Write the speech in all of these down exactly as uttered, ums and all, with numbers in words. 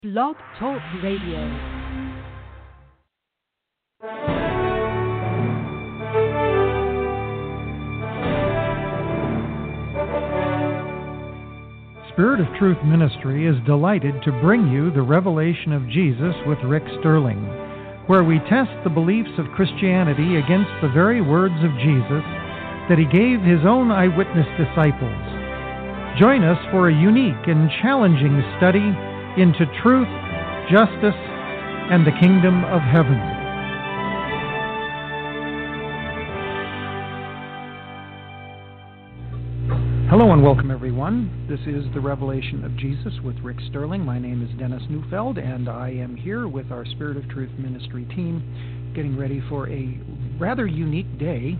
Blog Talk Radio. Spirit of Truth Ministry is delighted to bring you the Revelation of Jesus with Rick Sterling, where we test the beliefs of Christianity against the very words of Jesus that he gave his own eyewitness disciples. Join us for a unique and challenging study into truth, justice, and the kingdom of heaven. Hello and welcome, everyone. This is the Revelation of Jesus with Rick Sterling. My name is Dennis Neufeld, and I am here with our Spirit of Truth Ministry team, getting ready for a rather unique day.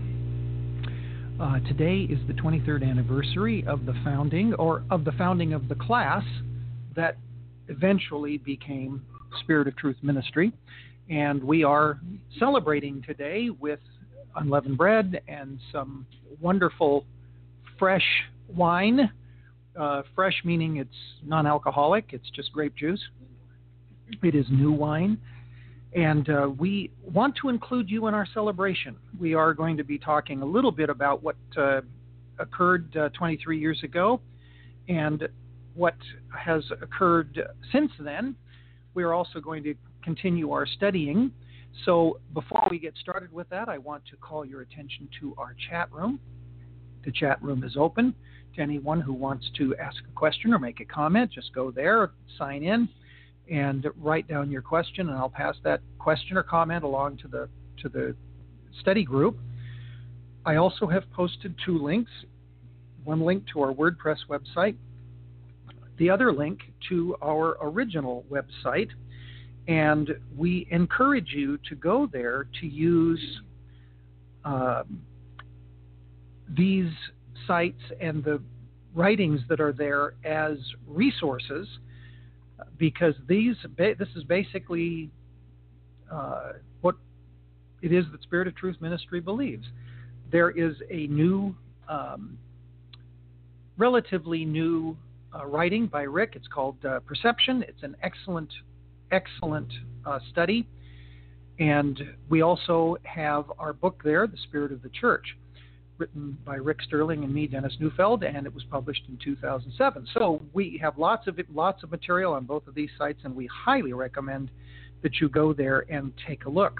Uh, today is the twenty-third anniversary of the founding, or of the founding of the class that eventually became Spirit of Truth Ministry. And we are celebrating today with unleavened bread and some wonderful fresh wine. Uh, fresh meaning it's non-alcoholic, it's just grape juice. It is new wine. And uh, we want to include you in our celebration. We are going to be talking a little bit about what uh, occurred uh, twenty-three years ago and what has occurred since then. We are also going to continue our studying. So before we get started with that, I want to call your attention to our chat room. The chat room is open to anyone who wants to ask a question or make a comment. Just go there, sign in, and write down your question, and I'll pass that question or comment along to the to the study group. I also have posted two links, one link to our WordPress website, the other link to our original website, and we encourage you to go there to use um, these sites and the writings that are there as resources, because these this is basically uh, what it is that Spirit of Truth Ministry believes. There is a new, um, relatively new uh, writing by Rick. It's called uh, Perception. It's an excellent, excellent uh, study. And we also have our book there, The Spirit of the Church, written by Rick Sterling and me, Dennis Neufeld, and it was published in two thousand seven. So we have lots of lots of material on both of these sites, and we highly recommend that you go there and take a look.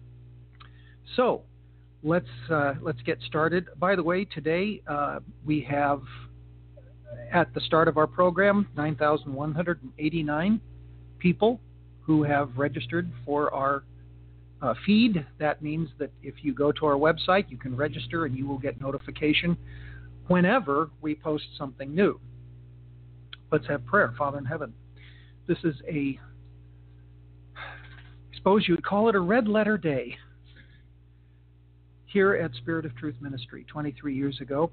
So let's uh, let's get started. By the way, today uh, we have, at the start of our program, nine thousand one hundred eighty-nine people who have registered for our Uh, feed. That means that if you go to our website, you can register and you will get notification whenever we post something new. Let's have prayer. Father in heaven, this is a, I suppose you would call it a red letter day here at Spirit of Truth Ministry. twenty-three years ago,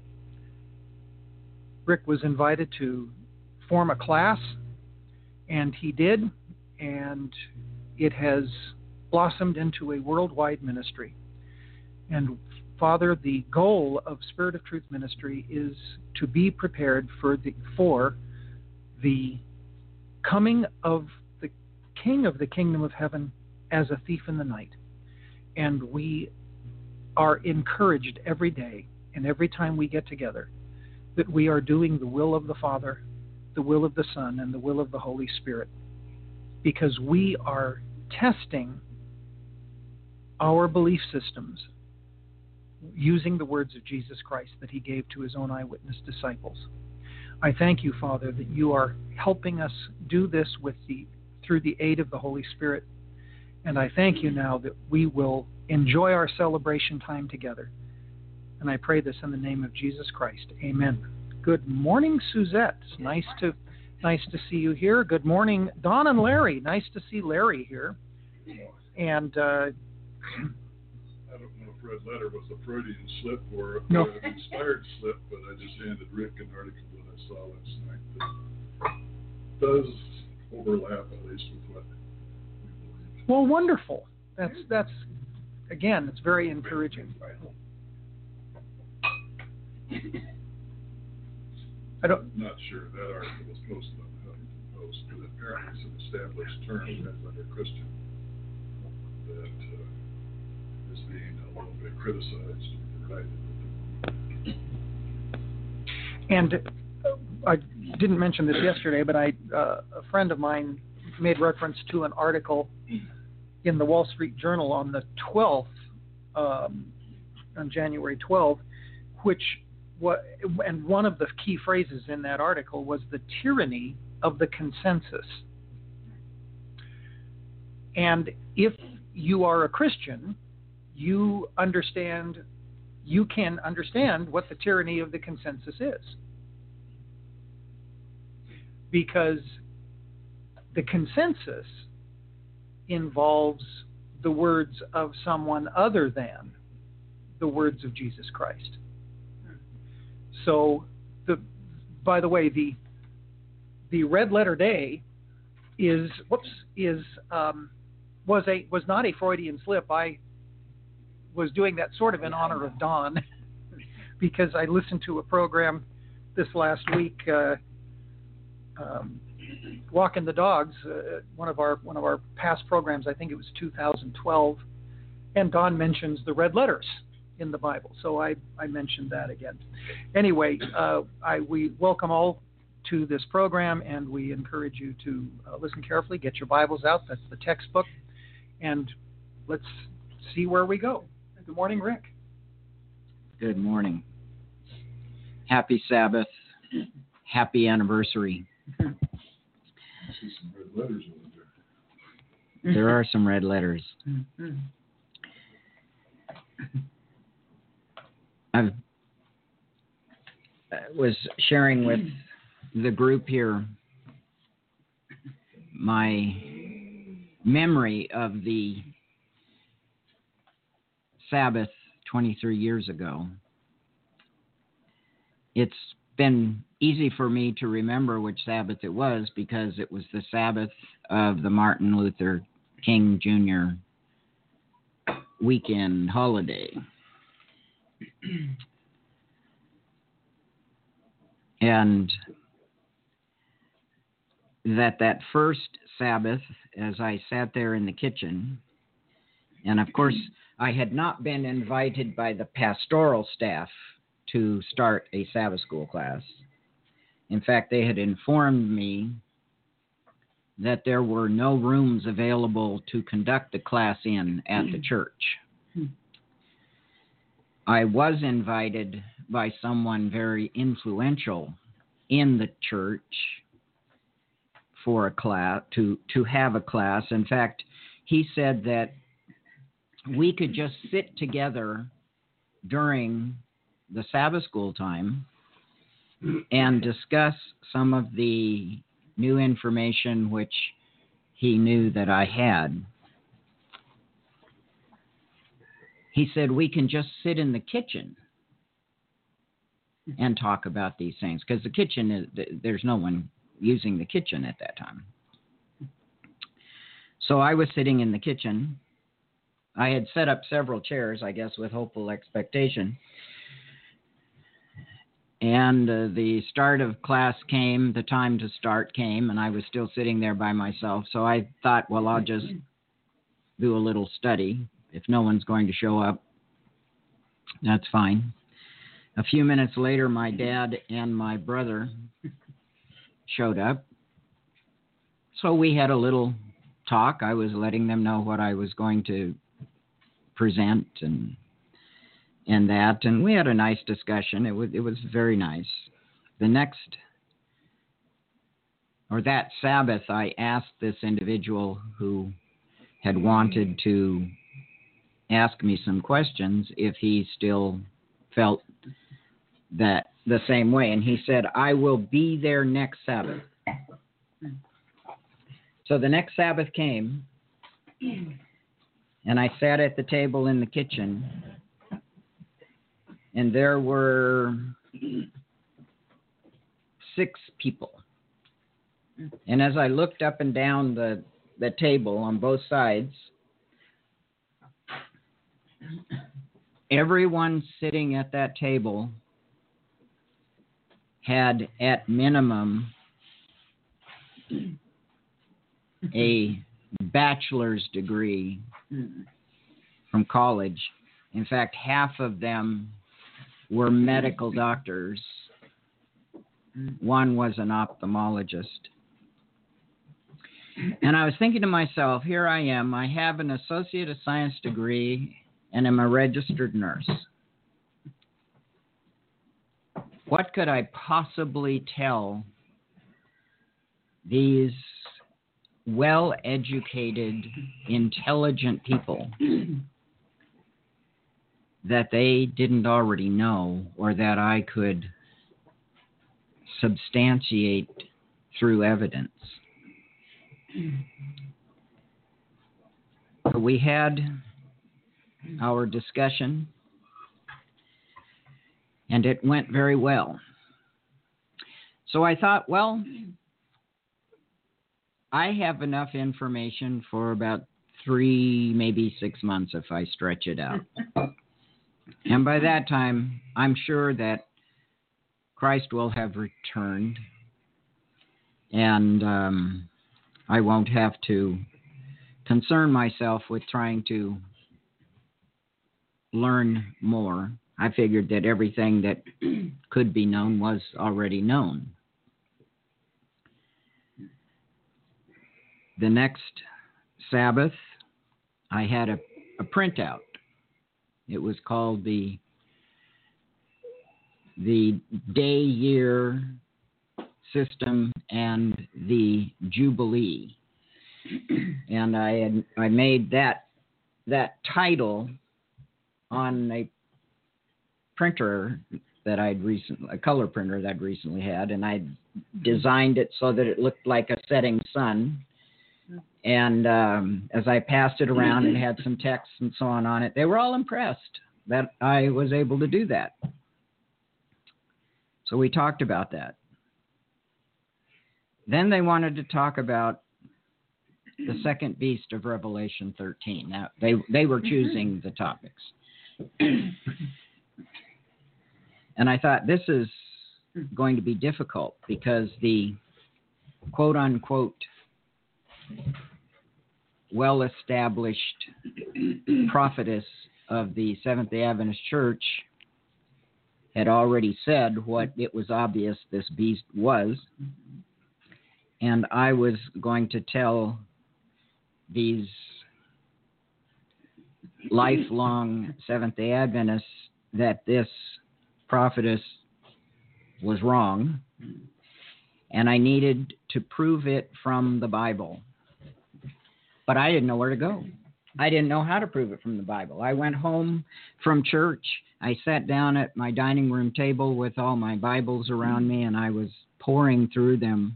Rick was invited to form a class, and he did, and it has blossomed into a worldwide ministry. And Father, the goal of Spirit of Truth Ministry is to be prepared for the for the coming of the King of the Kingdom of Heaven as a thief in the night. And we are encouraged every day and every time we get together that we are doing the will of the Father, the will of the Son, and the will of the Holy Spirit, because we are testing our belief systems using the words of Jesus Christ that he gave to his own eyewitness disciples. I thank you, Father, that you are helping us do this with the through the aid of the Holy Spirit. And I thank you now that we will enjoy our celebration time together. And I pray this in the name of Jesus Christ. Amen. Good morning, Suzette. It's nice to nice to see you here. Good morning, Don and Larry. Nice to see Larry here. And uh, I don't know if red letter was a Freudian slip or a no. an inspired slip, but I just handed Rick an article that I saw last night that does overlap, at least, with what we believe. Well, wonderful. That's, that's again, it's very encouraging. I don't, I'm not sure. That article was posted on the Huffington those, but apparently it's an established term under Christian that uh, is being a little bit criticized and divided. And uh, I didn't mention this yesterday, but I uh, a friend of mine made reference to an article in the Wall Street Journal on the twelfth, um, on January twelfth, which what and one of the key phrases in that article was the tyranny of the consensus. And if you are a Christian, you understand, you can understand what the tyranny of the consensus is. Because the consensus involves the words of someone other than the words of Jesus Christ. So, the by the way, the the red letter day is whoops is um, was a was not a Freudian slip. I was doing that sort of in honor of Don because I listened to a program this last week, uh, um, Walking the Dogs, uh, one of our one of our past programs. I think it was two thousand twelve, and Don mentions the red letters in the Bible, so I, I mentioned that again. Anyway, uh, I, we welcome all to this program, and we encourage you to uh, listen carefully, get your Bibles out, that's the textbook, and let's see where we go. Good morning, Rick. Good morning. Happy Sabbath. Happy anniversary. I see some red letters over there. There are some red letters. I was sharing with the group here my memory of the Sabbath twenty-three years ago. It's been easy for me to remember which Sabbath it was because it was the Sabbath of the Martin Luther King Junior weekend holiday. And that that first Sabbath, as I sat there in the kitchen, and of course I had not been invited by the pastoral staff to start a Sabbath school class. In fact, they had informed me that there were no rooms available to conduct the class in at the church. I was invited by someone very influential in the church for a class, to, to have a class. In fact, he said that we could just sit together during the Sabbath school time and discuss some of the new information which he knew that I had. He said, we can just sit in the kitchen and talk about these things, because the kitchen, is, there's no one using the kitchen at that time. So I was sitting in the kitchen. I had set up several chairs, I guess, with hopeful expectation. And uh, the start of class came, the time to start came, and I was still sitting there by myself. So I thought, well, I'll just do a little study. If no one's going to show up, that's fine. A few minutes later, my dad and my brother showed up. So we had a little talk. I was letting them know what I was going to present and and that, and we had a nice discussion. It was it was very nice. The next, or that Sabbath, I asked this individual who had wanted to ask me some questions if he still felt that the same way, and he said, I will be there next Sabbath. So the next Sabbath came, and I sat at the table in the kitchen, and there were six people. And as I looked up and down the, the table on both sides, everyone sitting at that table had at minimum a bachelor's degree from college. In fact, half of them were medical doctors. One was an ophthalmologist. And I was thinking to myself, here I am, I have an Associate of Science degree and am a registered nurse. What could I possibly tell these well-educated, intelligent people that they didn't already know, or that I could substantiate through evidence? So we had our discussion, and it went very well. So I thought, well, I have enough information for about three, maybe six months if I stretch it out. And by that time, I'm sure that Christ will have returned, and um, I won't have to concern myself with trying to learn more. I figured that everything that could be known was already known. The next Sabbath, I had a, a printout. It was called the the day year system and the Jubilee. And I had I made that that title on a printer that I'd recently, a color printer that I'd recently had, and I designed it so that it looked like a setting sun. And um, as I passed it around, it had some text and so on on it. They were all impressed that I was able to do that. So we talked about that. Then they wanted to talk about the second beast of Revelation thirteen. Now, they, they were choosing the topics. And I thought, this is going to be difficult because the quote-unquote well-established prophetess of the Seventh-day Adventist Church had already said what it was obvious this beast was. And I was going to tell these lifelong Seventh-day Adventists that this prophetess was wrong, and I needed to prove it from the Bible. But I didn't know where to go. I didn't know how to prove it from the Bible. I went home from church. I sat down at my dining room table with all my Bibles around me, and I was pouring through them.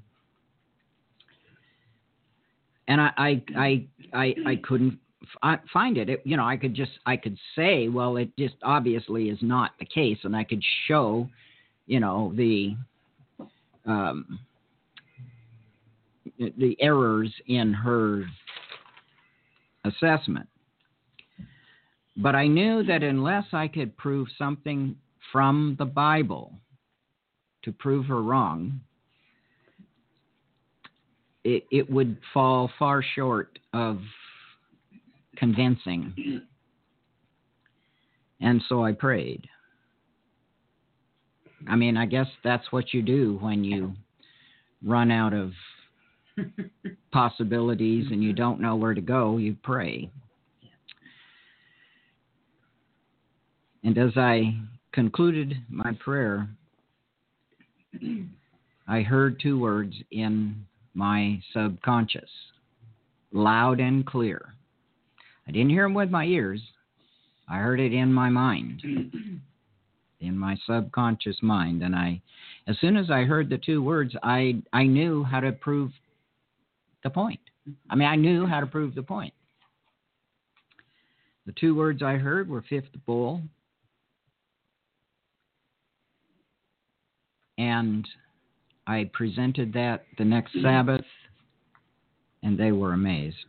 And I, I, I, I, I couldn't f- find it. it. You know, I could just, I could say, well, it just obviously is not the case, and I could show, you know, the, um, the errors in her assessment. But I knew that unless I could prove something from the Bible to prove her wrong, it, it would fall far short of convincing. And so I prayed. I mean, I guess that's what you do when you run out of possibilities and you don't know where to go, you pray. And as I concluded my prayer, I heard two words in my subconscious, loud and clear. I didn't hear them with my ears. I heard it in my mind, in my subconscious mind. And I, as soon as I heard the two words, I, I knew how to prove the point. I mean, I knew how to prove the point. The two words I heard were fifth bull and I presented that the next Sabbath, and they were amazed.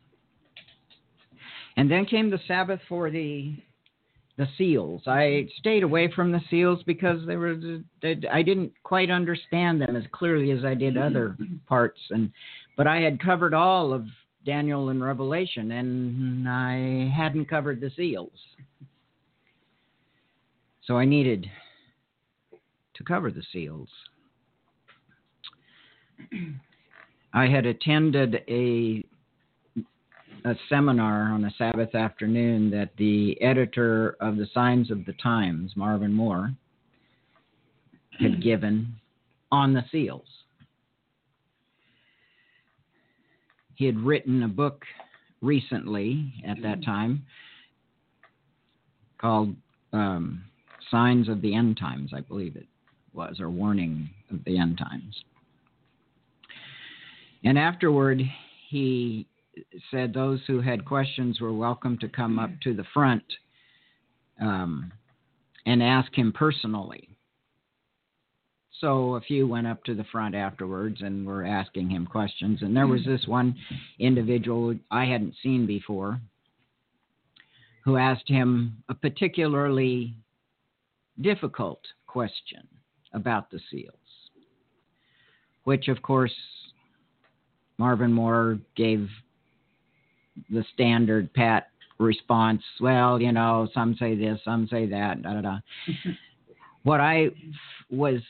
And then came the Sabbath for the the seals. I stayed away from the seals because they were they, I didn't quite understand them as clearly as I did other parts. And But I had covered all of Daniel and Revelation, and I hadn't covered the seals. So I needed to cover the seals. I had attended a a seminar on a Sabbath afternoon that the editor of the Signs of the Times, Marvin Moore, had given on the seals. He had written a book recently at that time called um, Signs of the End Times, I believe it was, or Warning of the End Times. And afterward, he said those who had questions were welcome to come up to the front um, and ask him personally. So a few went up to the front afterwards and were asking him questions. And there was this one individual I hadn't seen before who asked him a particularly difficult question about the seals, which, of course, Marvin Moore gave the standard pat response. Well, you know, some say this, some say that, da da da. What I was,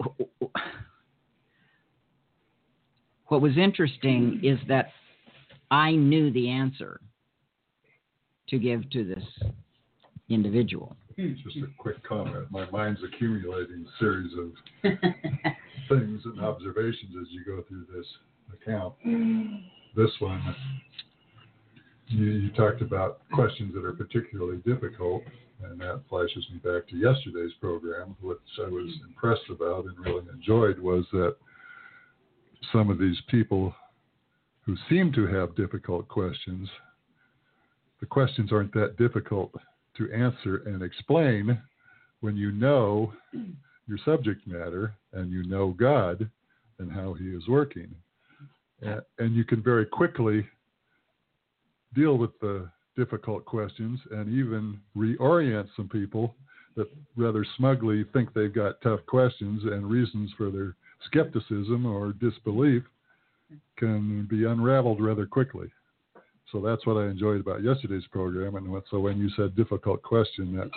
what was interesting is that I knew the answer to give to this individual. Just a quick comment. My mind's accumulating a series of things and observations as you go through this account. This one, you, you talked about questions that are particularly difficult, and that flashes me back to yesterday's program. What I was impressed about and really enjoyed was that some of these people who seem to have difficult questions, the questions aren't that difficult to answer and explain when you know your subject matter and you know God and how He is working. And, and you can very quickly deal with the difficult questions and even reorient some people that rather smugly think they've got tough questions, and reasons for their skepticism or disbelief can be unraveled rather quickly. So that's what I enjoyed about yesterday's program. And so when you said difficult question, that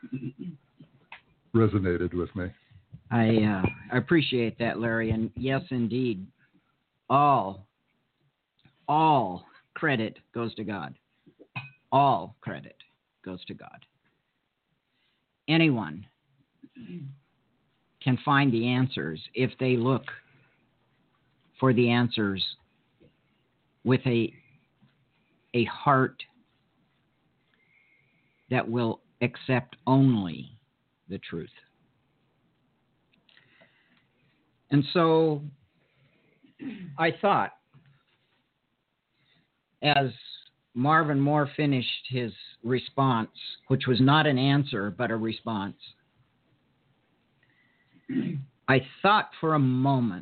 resonated with me. I, uh, I appreciate that, Larry. And yes, indeed, all, all credit goes to God. All credit goes to God. Anyone can find the answers if they look for the answers with a a heart that will accept only the truth. And so I thought, as Marvin Moore finished his response, which was not an answer, but a response, I thought for a moment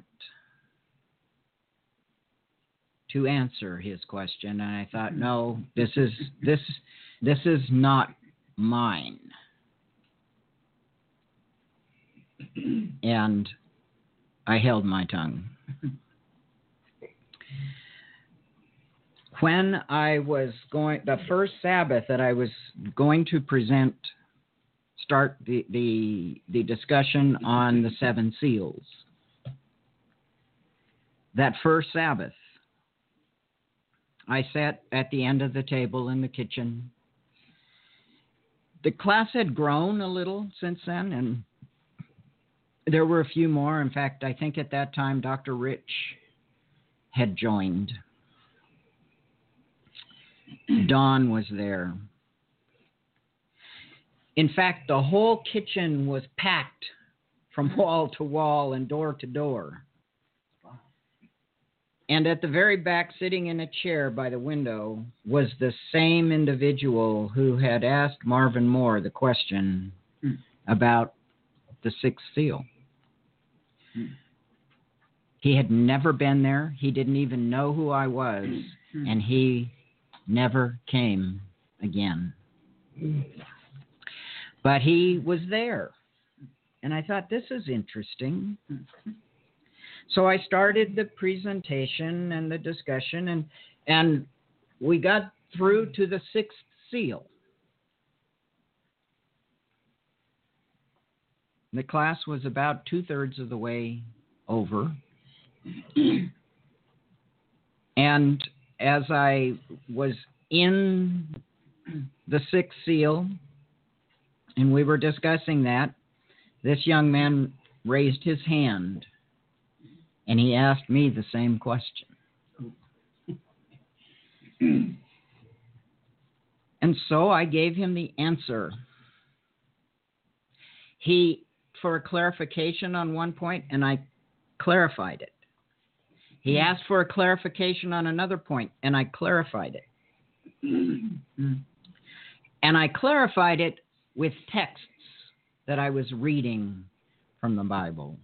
to answer his question, and I thought, no, this is this this is not mine. And I held my tongue. When I was going, the first Sabbath that I was going to present, start the, the, the discussion on the seven seals, that first Sabbath, I sat at the end of the table in the kitchen. The class had grown a little since then, and there were a few more. In fact, I think at that time, Doctor Rich had joined. Don was there. In fact, the whole kitchen was packed from wall to wall and door to door. And at the very back, sitting in a chair by the window, was the same individual who had asked Marvin Moore the question mm. about the sixth seal. Mm. He had never been there. He didn't even know who I was, mm. and he never came again. Mm. But he was there. And I thought, this is interesting. Mm. So I started the presentation and the discussion, and and we got through to the sixth seal. The class was about two-thirds of the way over. And as I was in the sixth seal, and we were discussing that, this young man raised his hand, and he asked me the same question. And so I gave him the answer. He, for a clarification on one point, and I clarified it. He asked for a clarification on another point, and I clarified it. And I clarified it with texts that I was reading from the Bible.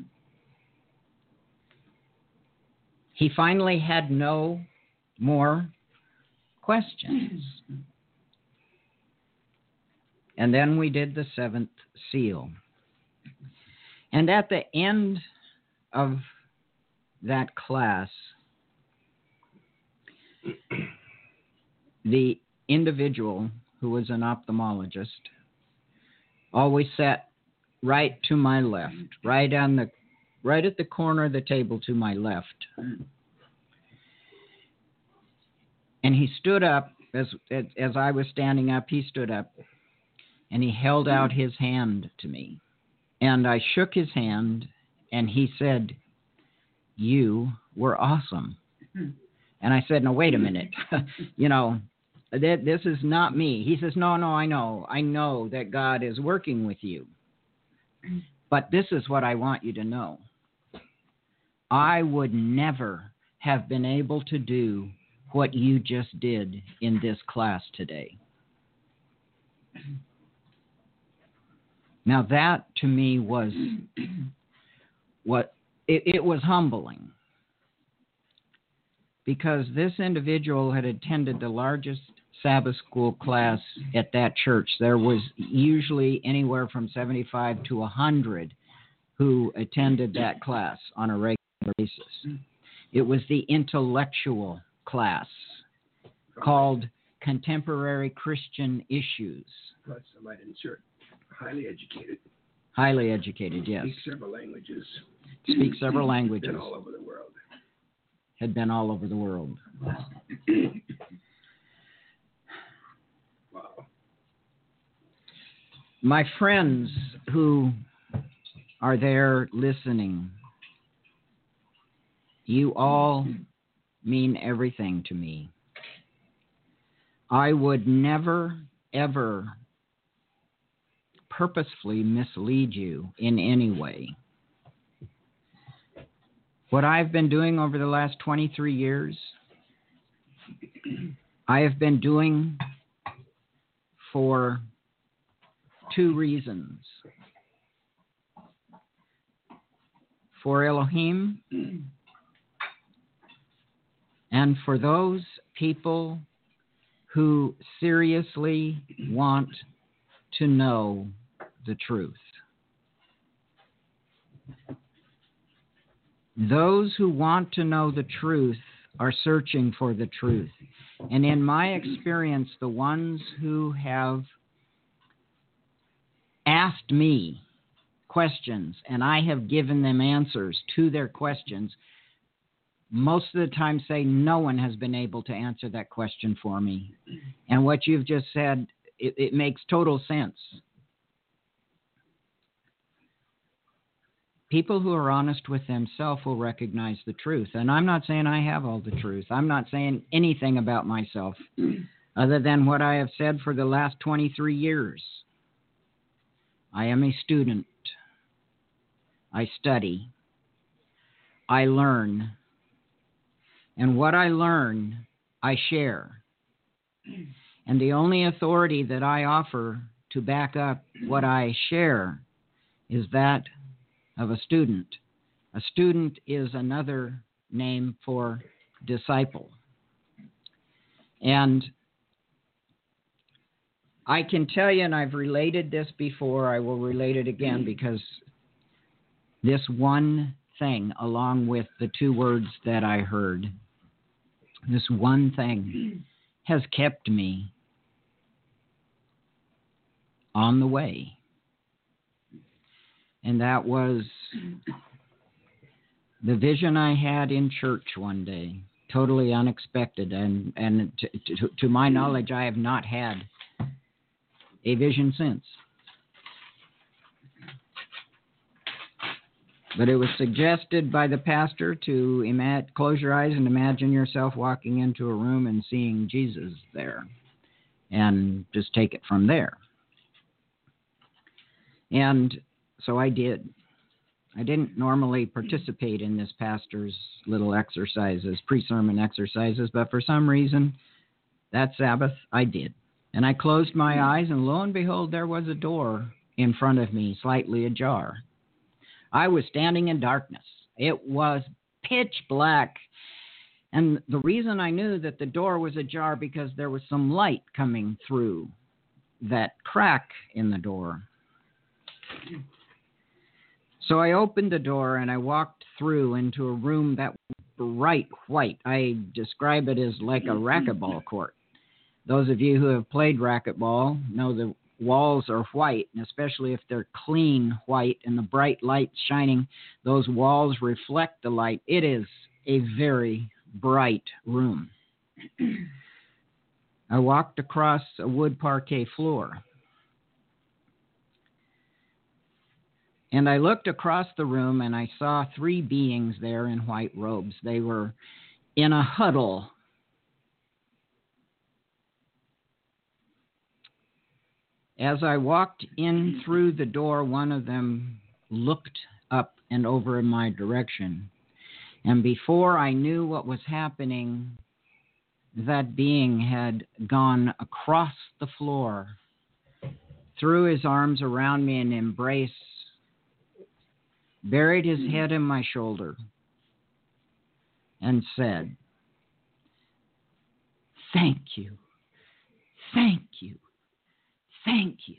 He finally had no more questions. And then we did the seventh seal. And at the end of that class, the individual who was an ophthalmologist always sat right to my left, right on the right at the corner of the table to my left. And he stood up as as I was standing up, he stood up and he held out his hand to me. And I shook his hand and he said, "You were awesome." And I said, "No, wait a minute. you know, th- this is not me." He says, "No, no, I know. I know that God is working with you. But this is what I want you to know. I would never have been able to do what you just did in this class today." Now that to me was what it, it was humbling, because this individual had attended the largest Sabbath school class at that church. There was usually anywhere from seventy-five to one hundred who attended that class on a regular basis. It was the intellectual class called Contemporary Christian Issues. Plus, I might insert, highly educated. Highly educated, yes. Speak several languages. Speak several languages. Been all over the world. Had been all over the world. Wow. My friends who are there listening, you all mean everything to me. I would never, ever purposefully mislead you in any way. What I've been doing over the last twenty-three years, I have been doing for two reasons. For Elohim, and for those people who seriously want to know the truth. Those who want to know the truth are searching for the truth. And in my experience, the ones who have asked me questions and I have given them answers to their questions, most of the time say, no one has been able to answer that question for me. And what you've just said, it, it makes total sense. People who are honest with themselves will recognize the truth. And I'm not saying I have all the truth. I'm not saying anything about myself other than what I have said for the last twenty-three years. I am a student. I study. I learn. And what I learn, I share. And the only authority that I offer to back up what I share is that of a student. A student is another name for disciple. And I can tell you, and I've related this before, I will relate it again, because this one thing, along with the two words that I heard, this one thing has kept me on the way. And that was the vision I had in church one day, totally unexpected. And, and to, to, to my knowledge, I have not had a vision since. But it was suggested by the pastor to ima- close your eyes and imagine yourself walking into a room and seeing Jesus there, and just take it from there. And so I did. I didn't normally participate in this pastor's little exercises, pre-sermon exercises, but for some reason, that Sabbath, I did. And I closed my eyes, and lo and behold, there was a door in front of me, slightly ajar. I was standing in darkness. It was pitch black. And the reason I knew that the door was ajar because there was some light coming through that crack in the door. So I opened the door and I walked through into a room that was bright white. I describe it as like a racquetball court. Those of you who have played racquetball know the walls are white, and especially if they're clean white and the bright light shining, those walls reflect the light. It is a very bright room. I walked across a wood parquet floor, and I looked across the room and I saw three beings there in white robes. They were in a huddle. As I walked in through the door, one of them looked up and over in my direction. And before I knew what was happening, that being had gone across the floor, threw his arms around me in embrace, buried his head in my shoulder, and said, "Thank you, thank you. Thank you."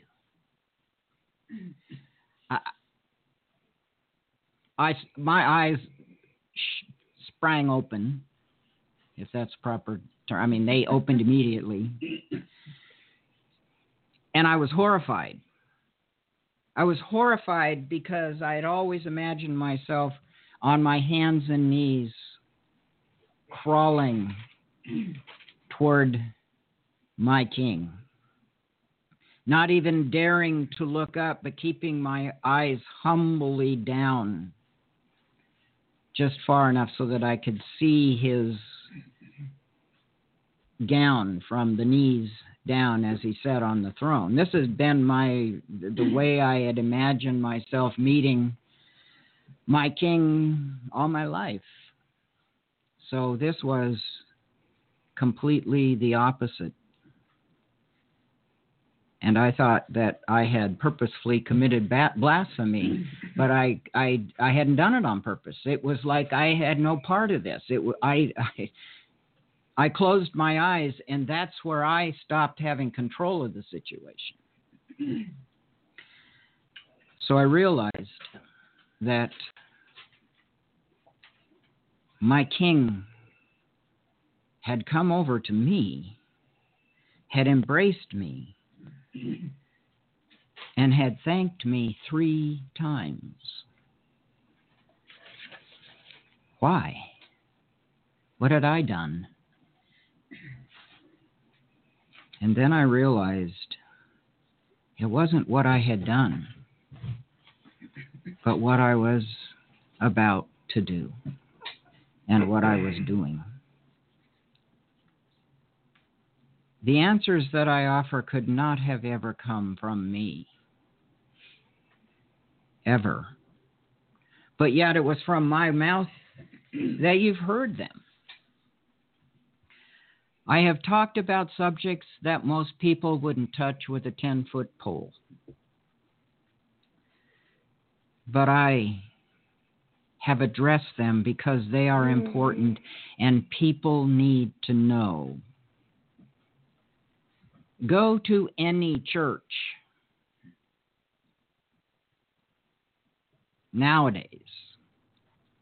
I, I, my eyes sh- sprang open, if that's proper term. I mean, they opened immediately. And I was horrified. I was horrified because I had always imagined myself on my hands and knees crawling toward my King. Not even daring to look up, but keeping my eyes humbly down just far enough so that I could see his gown from the knees down as he sat on the throne. This has been my the way I had imagined myself meeting my King all my life. So this was completely the opposite. And I thought that I had purposefully committed ba- blasphemy, but I, I, I hadn't done it on purpose. It was like I had no part of this. It, I, I, I closed my eyes, and that's where I stopped having control of the situation. So I realized that my King had come over to me, had embraced me, and had thanked me three times. Why? What had I done? And then I realized it wasn't what I had done, but what I was about to do and what I was doing. The answers that I offer could not have ever come from me. Ever. But yet it was from my mouth that you've heard them. I have talked about subjects that most people wouldn't touch with a ten-foot pole. But I have addressed them because they are important and people need to know. Go to any church nowadays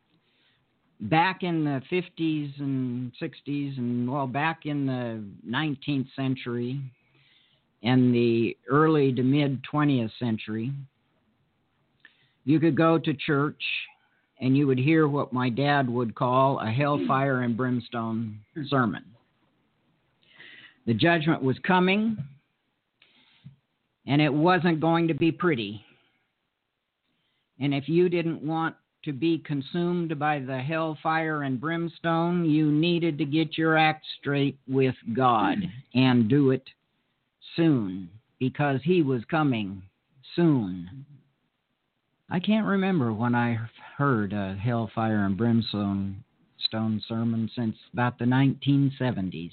back in the fifties and sixties and, well, back in the nineteenth century and the early to mid-twentieth century, you could go to church and you would hear what my dad would call a hellfire and brimstone sermon. The judgment was coming, and it wasn't going to be pretty. And if you didn't want to be consumed by the hellfire and brimstone, you needed to get your act straight with God and do it soon, because he was coming soon. I can't remember when I heard a hellfire and brimstone stone sermon since about the nineteen seventies.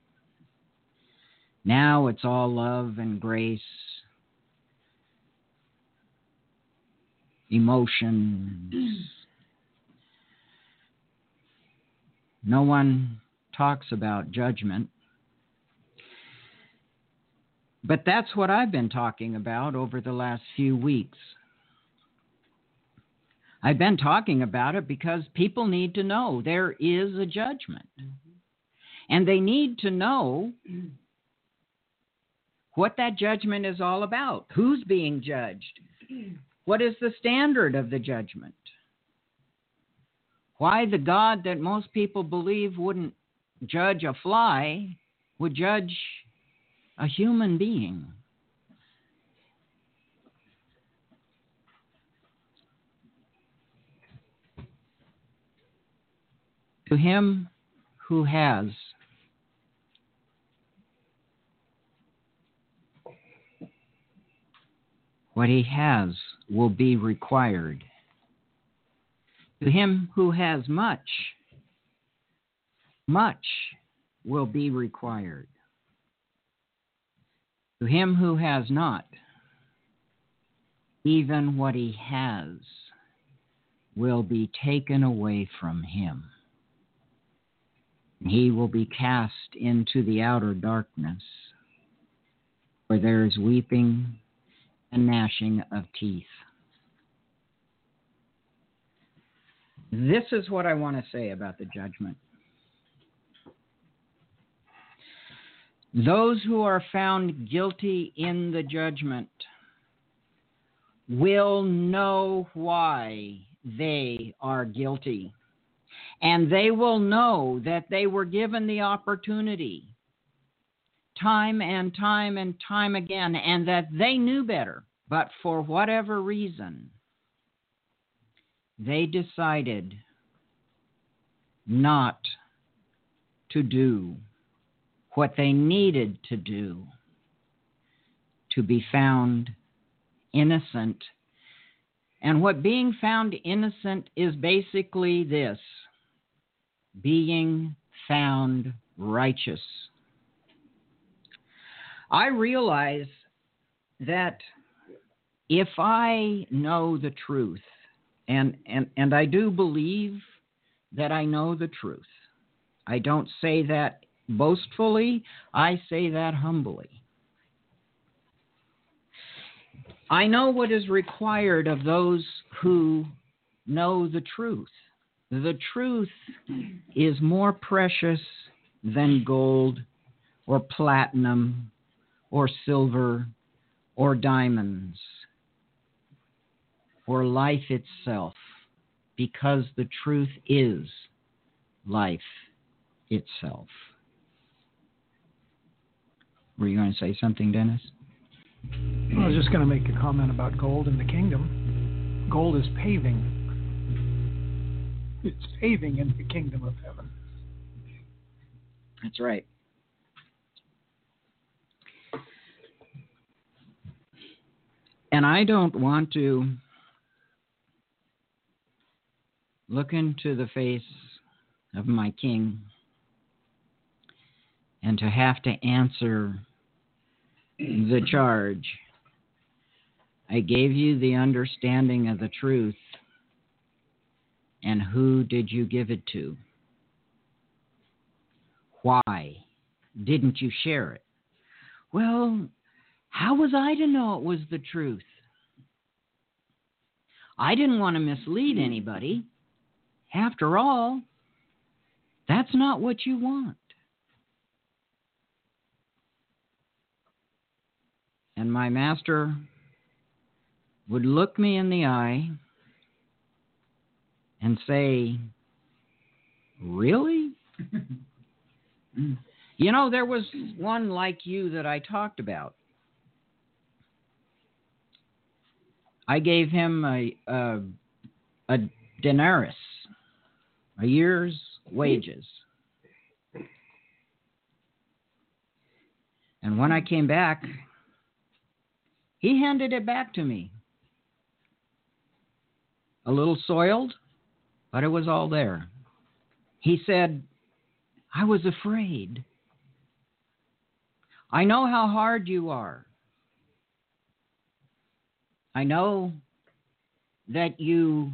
Now it's all love and grace, emotions. No one talks about judgment. But that's what I've been talking about over the last few weeks. I've been talking about it because people need to know there is a judgment. Mm-hmm. And they need to know what that judgment is all about. Who's being judged? What is the standard of the judgment? Why the God that most people believe wouldn't judge a fly would judge a human being? To him who has, what he has will be required. To him who has much, much will be required. To him who has not, even what he has will be taken away from him. He will be cast into the outer darkness, where there is weeping and gnashing of teeth. This is what I want to say about the judgment. Those who are found guilty in the judgment will know why they are guilty. And they will know that they were given the opportunity time and time and time again, and that they knew better. But for whatever reason, they decided not to do what they needed to do to be found innocent. And what being found innocent is basically this: being found righteous. I realize that if I know the truth, and, and, and I do believe that I know the truth, I don't say that boastfully, I say that humbly. I know what is required of those who know the truth. The truth is more precious than gold or platinum or silver or diamonds or life itself, because the truth is life itself. Were you going to say something, Dennis? I was just going to make a comment about gold in the kingdom. Gold is paving. It's paving in the kingdom of heaven. That's right. And I don't want to look into the face of my king and to have to answer the charge. I gave you the understanding of the truth, and who did you give it to? Why didn't you share it? Well, how was I to know it was the truth? I didn't want to mislead anybody. after all, that's not what you want. And my master would look me in the eye and say, really? You know, there was one like you that I talked about. I gave him a, a, a denarius, a year's wages. And when I came back, he handed it back to me. A little soiled, but it was all there. He said, I was afraid. I know how hard you are. I know that you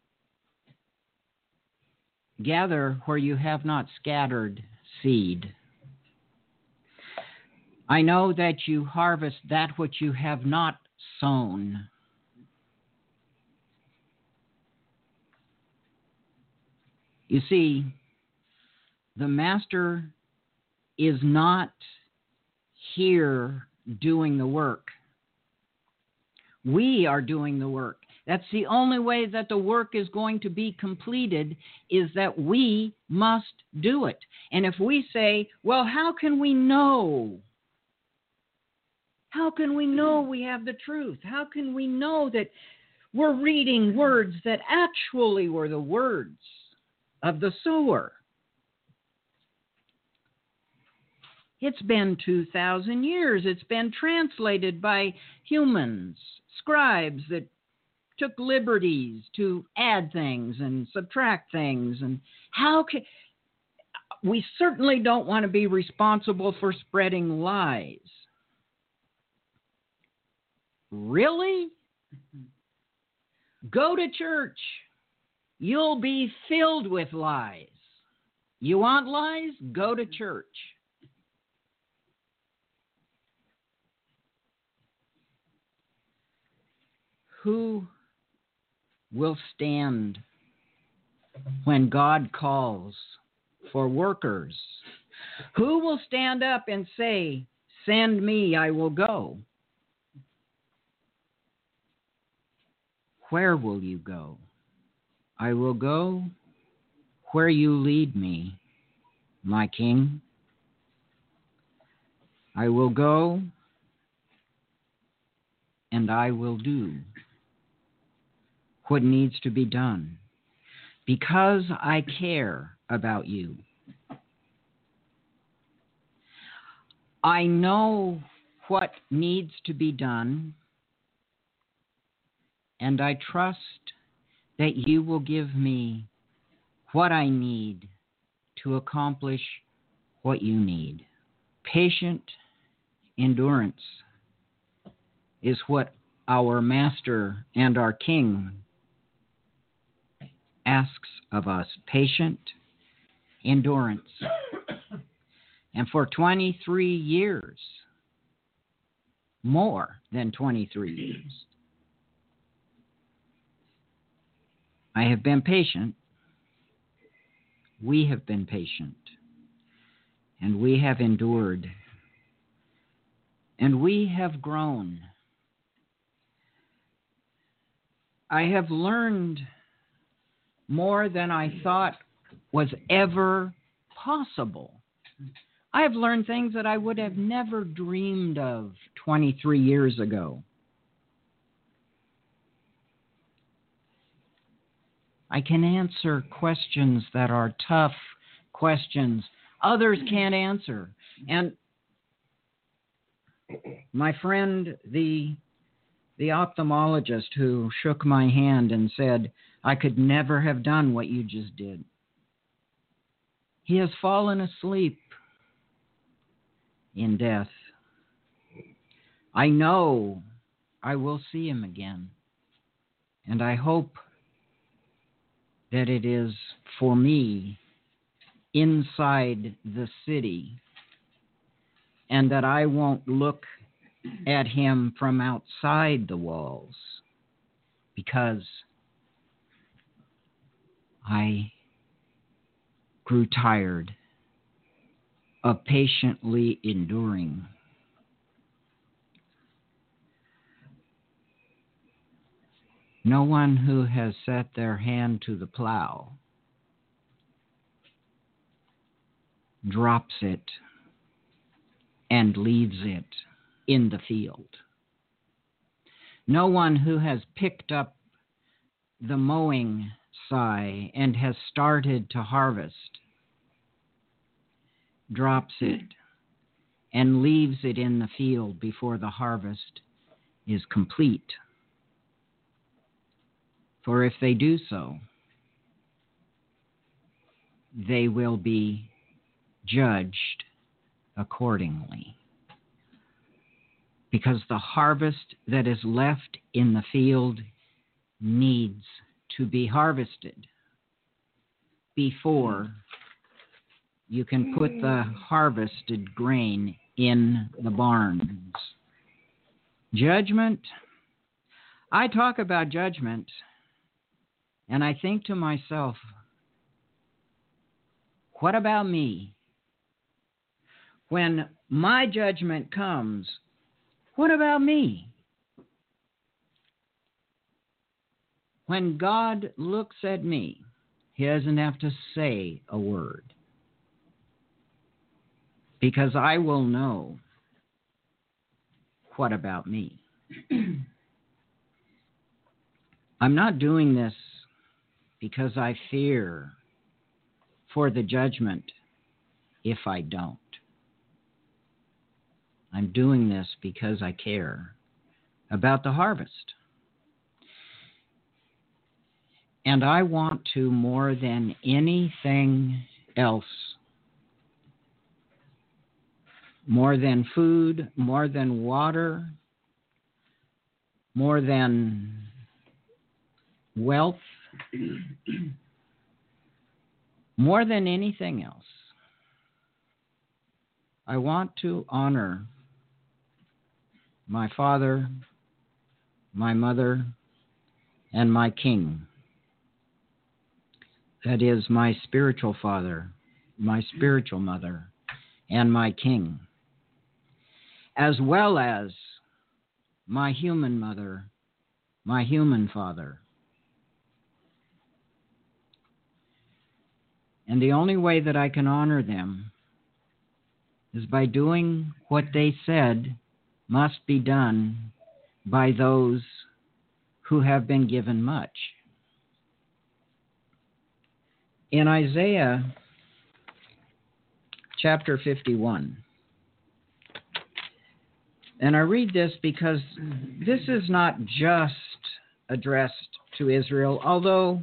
gather where you have not scattered seed. I know that you harvest that which you have not sown. You see, the master is not here doing the work. We are doing the work. That's the only way that the work is going to be completed, is that we must do it. And if we say, well, how can we know? How can we know we have the truth? How can we know that we're reading words that actually were the words of the sower? It's been two thousand years. It's been translated by humans, scribes that took liberties to add things and subtract things. And how can we certainly don't want to be responsible for spreading lies. Really? Go to church. You'll be filled with lies. You want lies? Go to church. Who will stand when God calls for workers? Who will stand up and say, send me, I will go? Where will you go? I will go where you lead me, my King. I will go and I will do what needs to be done because I care about you. I know what needs to be done, and I trust that you will give me what I need to accomplish what you need. Patient endurance is what our Master and our King asks of us. Patient endurance. And for twenty-three years, more than twenty-three years, I have been patient. We have been patient. And we have endured. And we have grown. I have learned more than I thought was ever possible. I have learned things that I would have never dreamed of twenty-three years ago. I can answer questions that are tough questions others can't answer. And my friend, the the ophthalmologist who shook my hand and said, I could never have done what you just did, he has fallen asleep in death. I know I will see him again. And I hope that it is for me inside the city, and that I won't look at him from outside the walls, because I grew tired of patiently enduring. No one who has set their hand to the plow drops it and leaves it in the field. No one who has picked up the mowing scythe and has started to harvest drops it and leaves it in the field before the harvest is complete. For if they do so, they will be judged accordingly. Because the harvest that is left in the field needs to be harvested before you can put the harvested grain in the barns. Judgment. I talk about judgment, and I think to myself, what about me? When my judgment comes, what about me? When God looks at me, he doesn't have to say a word, because I will know what about me. I'm not doing this because I fear for the judgment if I don't. I'm doing this because I care about the harvest. And I want to, more than anything else, more than food, more than water, more than wealth, more than anything else, I want to honor my father, my mother, and my king. That is, my spiritual father, my spiritual mother, and my king, as well as my human mother, my human father. And the only way that I can honor them is by doing what they said must be done by those who have been given much. In Isaiah chapter fifty-one, and I read this because this is not just addressed to Israel, although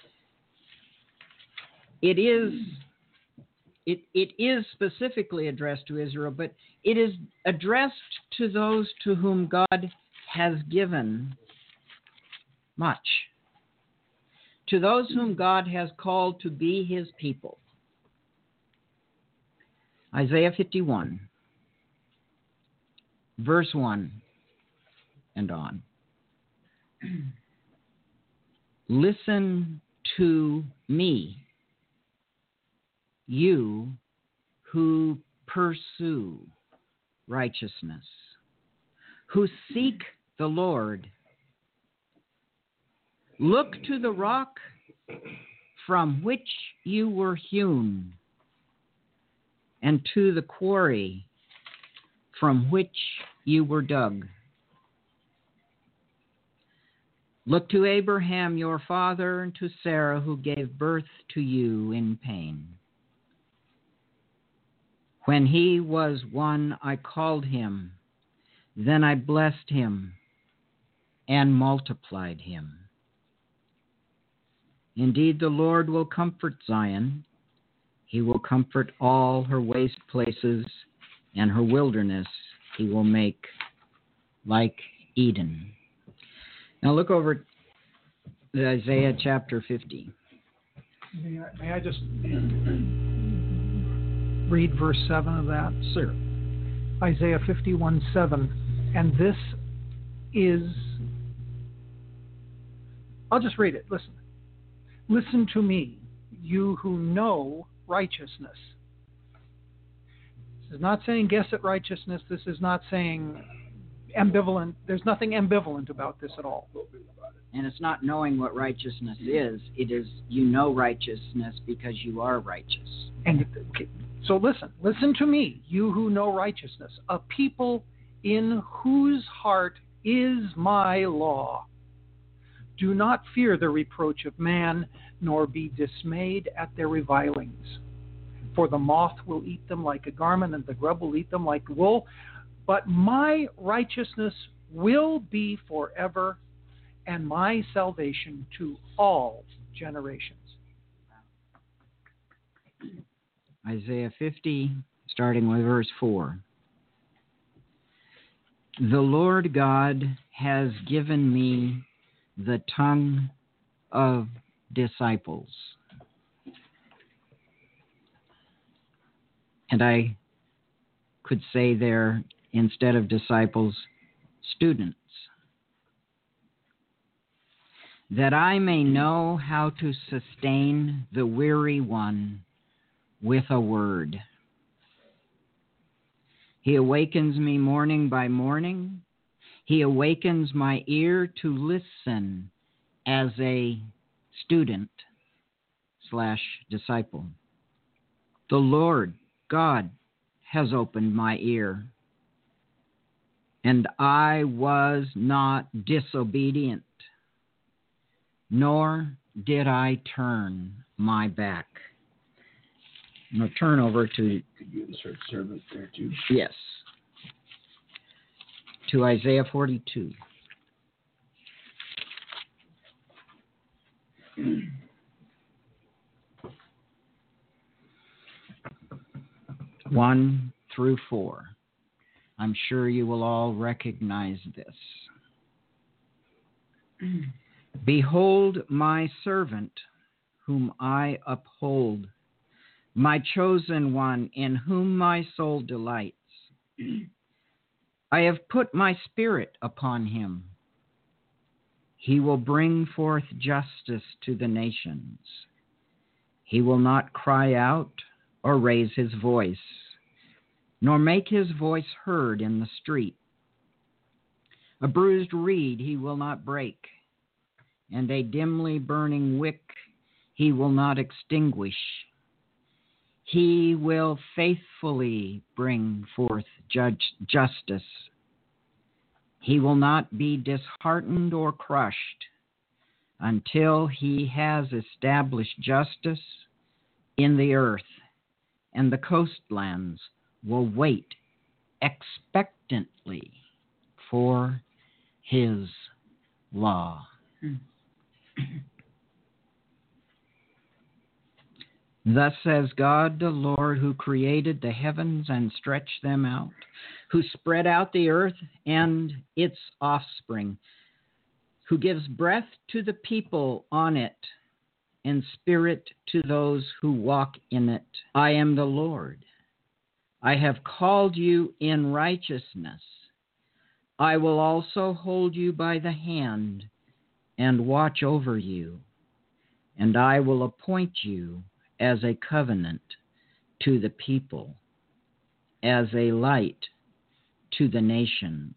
it is it, it is specifically addressed to Israel, but it is addressed to those to whom God has given much, to those whom God has called to be his people. Isaiah fifty-one, verse one and on. Listen to me, you who pursue righteousness, who seek the Lord. Look to the rock from which you were hewn, and to the quarry from which you were dug. Look to Abraham your father, and to Sarah who gave birth to you in pain. When he was one, I called him, then I blessed him and multiplied him. Indeed, the Lord will comfort Zion. He will comfort all her waste places, and her wilderness he will make like Eden. Now look over to Isaiah chapter fifty. May I, may I just read verse seven of that? Sir. Isaiah fifty-one seven. And this is, I'll just read it. Listen. Listen to me, you who know righteousness. This is not saying guess at righteousness. This is not saying ambivalent. There's nothing ambivalent about this at all. And it's not knowing what righteousness is. It is you know righteousness because you are righteous. And okay, so listen, listen to me, you who know righteousness, a people in whose heart is my law. Do not fear the reproach of man, nor be dismayed at their revilings. For the moth will eat them like a garment, and the grub will eat them like wool. But my righteousness will be forever, and my salvation to all generations. Isaiah fifty, starting with verse four. The Lord God has given me the tongue of disciples. And I could say there, instead of disciples, students. That I may know how to sustain the weary one with a word. He awakens me morning by morning. He awakens my ear to listen as a student slash disciple. The Lord God has opened my ear, and I was not disobedient, nor did I turn my back. I'm going to turn over to... Could you insert servant there too? Yes. To Isaiah forty-two. One through four. I'm sure you will all recognize this. Behold my servant, whom I uphold, my chosen one, in whom my soul delights. I have put my spirit upon him. He will bring forth justice to the nations. He will not cry out or raise his voice, nor make his voice heard in the street. A bruised reed he will not break, and a dimly burning wick he will not extinguish. He will faithfully bring forth judge, justice. He will not be disheartened or crushed until he has established justice in the earth, and the coastlands will wait expectantly for his law. Thus says God, the Lord, who created the heavens and stretched them out, who spread out the earth and its offspring, who gives breath to the people on it and spirit to those who walk in it. I am the Lord. I have called you in righteousness. I will also hold you by the hand and watch over you, and I will appoint you as a covenant to the people, as a light to the nations,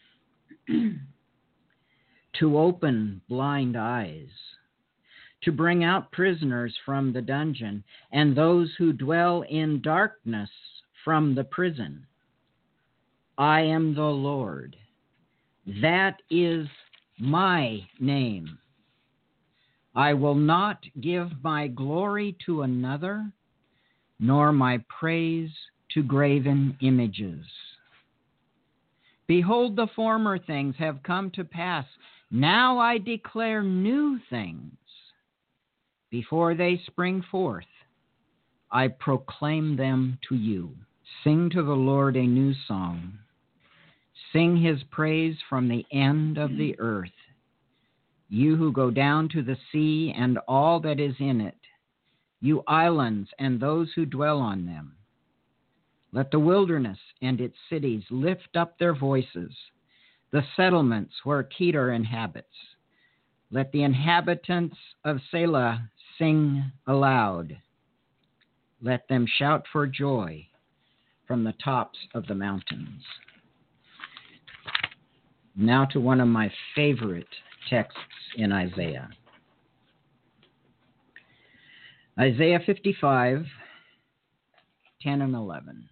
to open blind eyes, to bring out prisoners from the dungeon, and those who dwell in darkness from the prison. I am the Lord. That is my name. I will not give my glory to another, nor my praise to graven images. Behold, the former things have come to pass. Now I declare new things. Before they spring forth, I proclaim them to you. Sing to the Lord a new song. Sing his praise from the end of the earth. You who go down to the sea and all that is in it, you islands and those who dwell on them. Let the wilderness and its cities lift up their voices, the settlements where Kedar inhabits. Let the inhabitants of Selah sing aloud. Let them shout for joy from the tops of the mountains. Now to one of my favorite texts in Isaiah. Isaiah fifty-five, ten and eleven.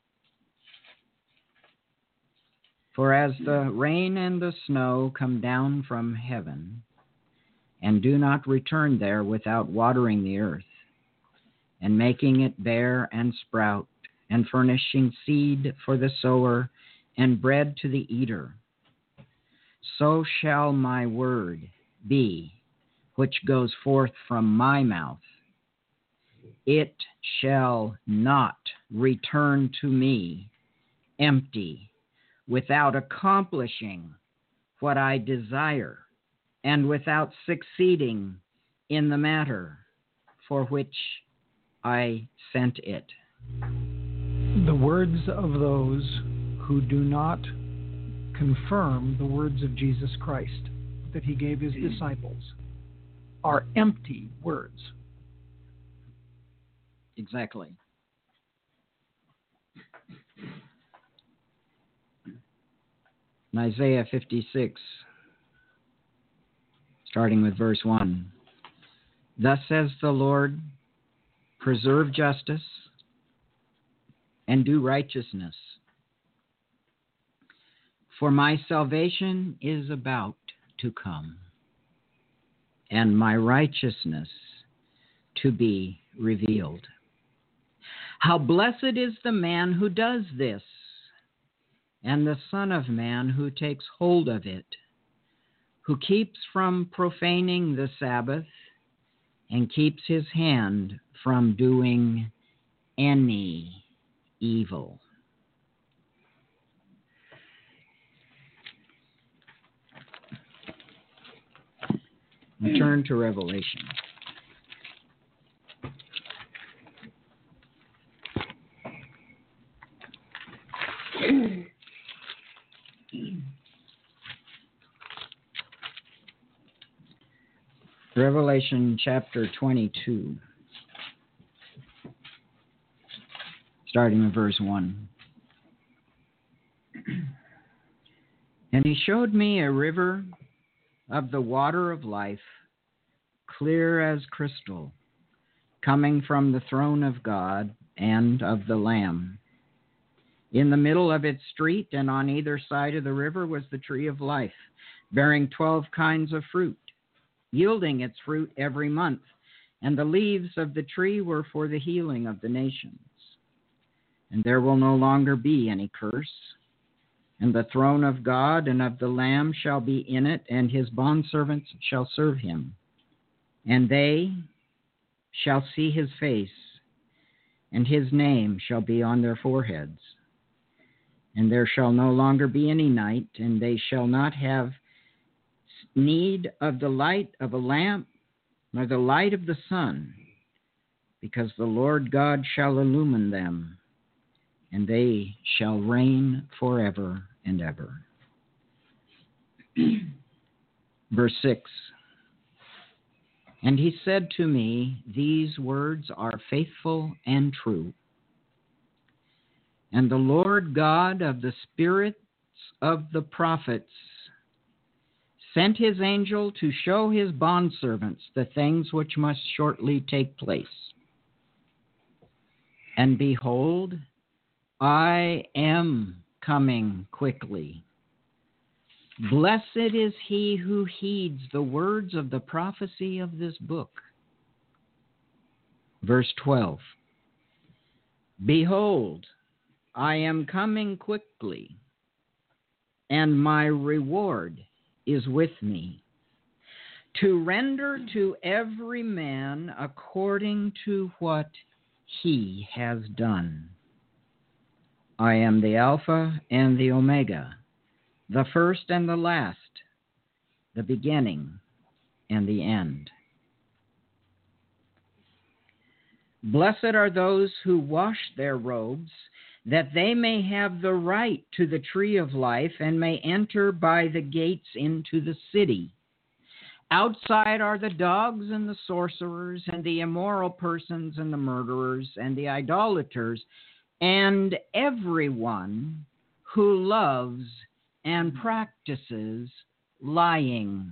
For as the rain and the snow come down from heaven, and do not return there without watering the earth, and making it bear and sprout, and furnishing seed for the sower, and bread to the eater, so shall my word be, which goes forth from my mouth. It shall not return to me empty, without accomplishing what I desire, and without succeeding in the matter for which I sent it. The words of those who do not confirm the words of Jesus Christ that he gave his disciples are empty words. Exactly. In Isaiah fifty-six, starting with verse one, thus says the Lord, preserve justice and do righteousness, for my salvation is about to come, and my righteousness to be revealed. How blessed is the man who does this, and the Son of Man who takes hold of it, who keeps from profaning the Sabbath, and keeps his hand from doing any evil. We turn to Revelation. Revelation chapter twenty-two, starting with verse one. And he showed me a river of the water of life, clear as crystal, coming from the throne of God and of the Lamb. In the middle of its street and on either side of the river was the tree of life, bearing twelve kinds of fruit, yielding its fruit every month, and the leaves of the tree were for the healing of the nations. And there will no longer be any curse, and the throne of God and of the Lamb shall be in it, and his bondservants shall serve him. And they shall see his face, and his name shall be on their foreheads. And there shall no longer be any night, and they shall not have need of the light of a lamp, nor the light of the sun, because the Lord God shall illumine them, and they shall reign forever and ever. Verse six. And he said to me, these words are faithful and true. And the Lord God of the spirits of the prophets sent his angel to show his bondservants the things which must shortly take place. And behold, I am coming quickly. Blessed is he who heeds the words of the prophecy of this book. Verse twelve. Behold, I am coming quickly, and my reward is with me, to render to every man according to what he has done. I am the Alpha and the Omega, the first and the last, the beginning and the end. Blessed are those who wash their robes, that they may have the right to the tree of life and may enter by the gates into the city. Outside are the dogs and the sorcerers and the immoral persons and the murderers and the idolaters and everyone who loves and practices lying.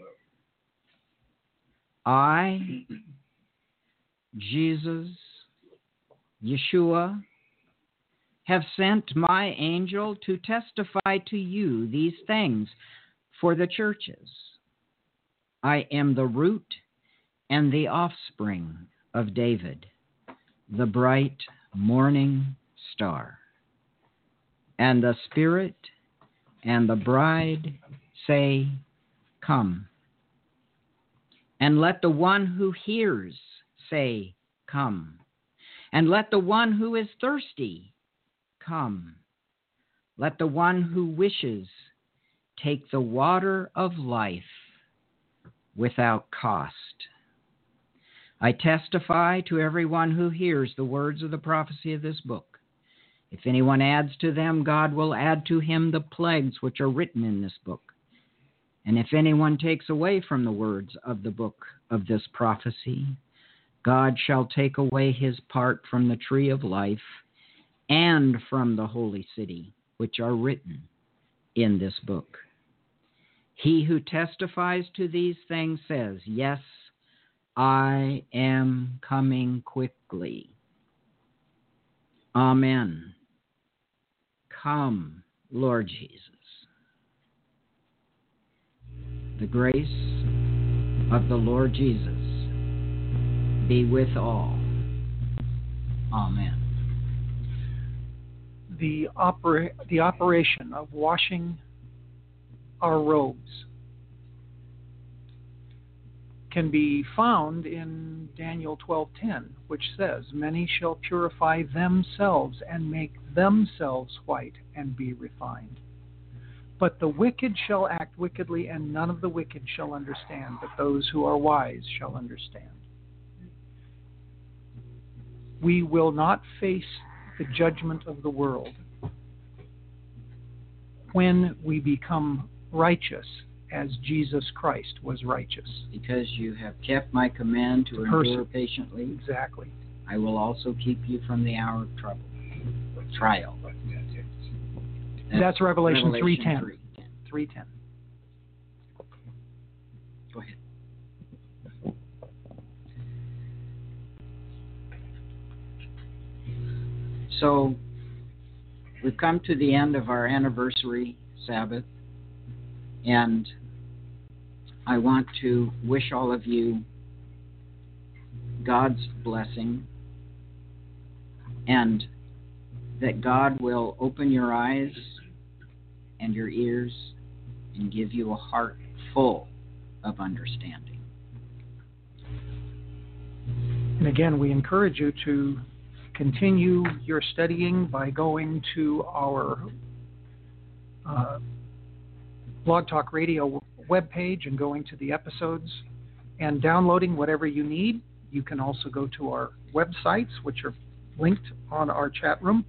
I, Jesus, Yeshua, have sent my angel to testify to you these things for the churches. I am the root and the offspring of David, the bright morning star. And the Spirit and the bride say, Come. And let the one who hears say, Come. And let the one who is thirsty come. Let the one who wishes take the water of life without cost. I testify to everyone who hears the words of the prophecy of this book. If anyone adds to them, God will add to him the plagues which are written in this book. And if anyone takes away from the words of the book of this prophecy, God shall take away his part from the tree of life and from the holy city, which are written in this book. He who testifies to these things says, Yes, I am coming quickly. Amen. Come, Lord Jesus. The grace of the Lord Jesus be with all. Amen. The, opera, the operation of washing our robes can be found in Daniel twelve ten, which says, Many shall purify themselves and make themselves white and be refined. But the wicked shall act wickedly, and none of the wicked shall understand, but those who are wise shall understand. We will not face the judgment of the world when we become righteous as Jesus Christ was righteous. Because you have kept my command to endure patiently. Exactly. I will also keep you from the hour of trouble. Trial. That's, That's Revelation, Revelation three ten. three ten. Go ahead. So, we've come to the end of our anniversary Sabbath, and I want to wish all of you God's blessing, and that God will open your eyes and your ears and give you a heart full of understanding. And again, we encourage you to continue your studying by going to our uh, Blog Talk Radio webpage and going to the episodes and downloading whatever you need. You can also go to our websites, which are linked on our chat room.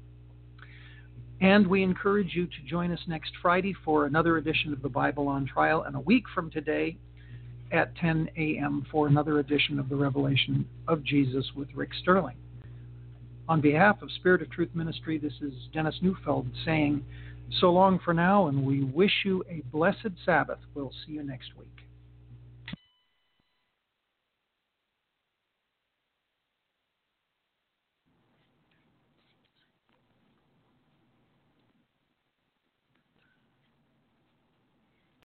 And we encourage you to join us next Friday for another edition of the Bible on Trial, and a week from today at ten a.m. for another edition of the Revelation of Jesus with Rick Sterling. On behalf of Spirit of Truth Ministry, this is Dennis Neufeld saying so long for now, and we wish you a blessed Sabbath. We'll see you next week.